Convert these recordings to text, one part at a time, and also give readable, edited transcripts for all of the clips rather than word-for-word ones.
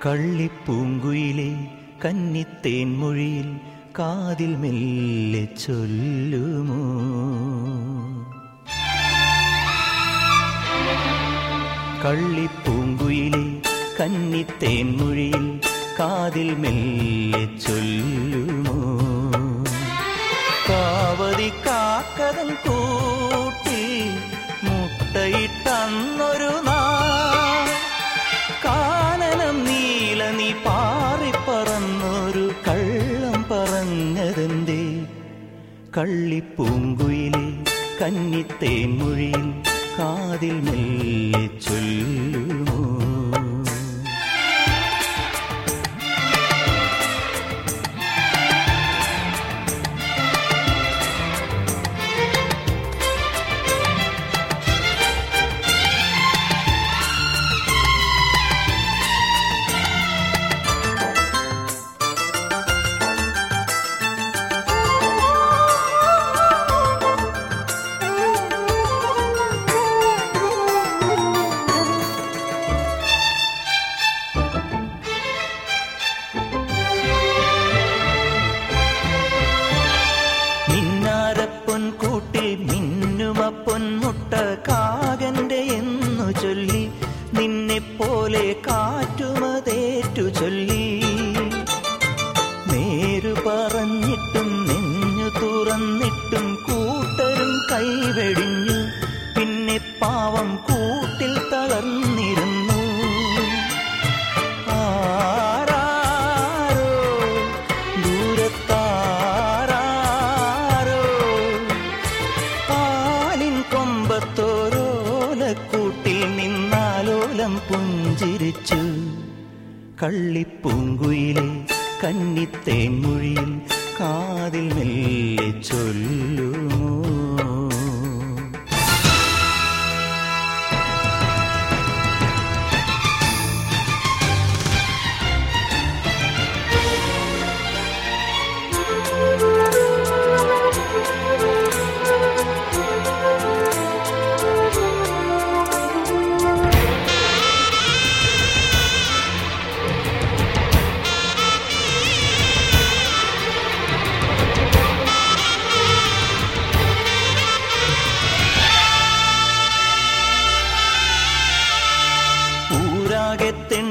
കള്ളിപ്പൂങ്കുയിലെ കന്നിത്തേൻ മൊഴിയിൽ കാതിൽ മെല്ലെ ചൊല്ലുമോ? കള്ളിപ്പൂങ്കുയിലെ കന്നിത്തേൻ മൊഴിയിൽ കാതിൽ മെല്ലെ ചൊല്ലുമോ? കാവതി കാക്കതൻ കൂട്ടി മുട്ടയിട്ടന്നൊരു നാൾ കാനനം നീല നീ പാറിപ്പറന്നൊരു കള്ളം പറഞ്ഞതെന്തേ? കള്ളിപ്പൂങ്കുയിലെ കന്നിത്തേൻ മൊഴിയിൽ കാതിൽ മെല്ലെ ചൊല്ലുമോ? കൂട്ടിൽ മിന്നുമ പൊന്മുട്ട കാകന്റെ എന്നു ചൊല്ലി നിന്നെപ്പോലെ കാറ്റുമതേറ്റു ചൊല്ലി നേരു പറഞ്ഞിട്ടും നെഞ്ഞു തുറന്നിട്ടും കൂട്ടരും കൈവെടിഞ്ഞു. പിന്നെ പാവം കൂട്ടിൽ തളർന്നിരുന്നു. ആരാരോ ദൂരത്താരോ പാലിൻ കൊമ്പത്തോരോലക്കൂട്ടിൽ നിന്നാലോലം പുഞ്ചിരിച്ചു. കള്ളിപ്പൂങ്കുയിലെ കന്നിത്തേൻ മൊഴിയിൽ കാതിൽ മെല്ലെ ചൊല്ലുമോ? ൂരാകെ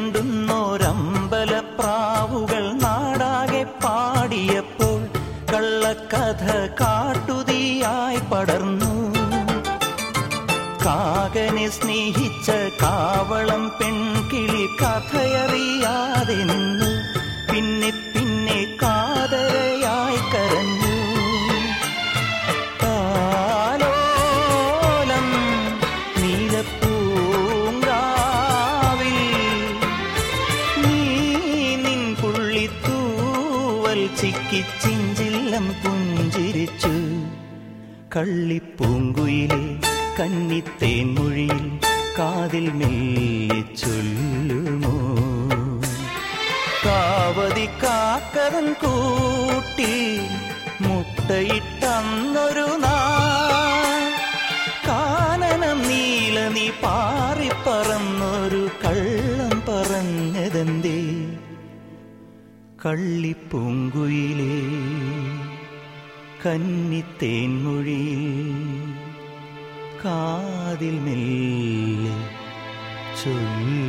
തെണ്ടുന്നോരമ്പലപ്രാവുകൾ നാടാകെ പാടിയപ്പോൾ കള്ളക്കഥ കാട്ടുതീയായി പടർന്നു. കാകനെ സ്നേഹിച്ച കാവളം പെൺകിളി കഥയറിയാതെ നിന്നു. പിന്നെ പിന്നെ കാതരയായി കരഞ്ഞു. താലോലം നീലപ്പൂങ്കാവിൽ നീ നിൻ പുള്ളിത്തൂവൽ ചിക്കിച്ചിഞ്ചില്ലം പുഞ്ചിരിച്ചു. കള്ളിപ്പൂങ്കുയിലെ കന്നിത്തേൻ മൊഴിയിൽ കാതിൽ മെല്ലെ ചൊല്ലുമോ? കാവതി കാക്കവൻ കൂട്ടി മുട്ടയിട്ടന്നൊരു നാൾ കാനനം നീല നീ പാറിപ്പറന്നൊരു കള്ളം പറഞ്ഞതെന്തേ? കള്ളിപ്പൂങ്കുയിലെ കന്നിത്തേൻ മൊഴിയിൽ കാതിൽ മെല്ലെ ചൊല്ലുമോ?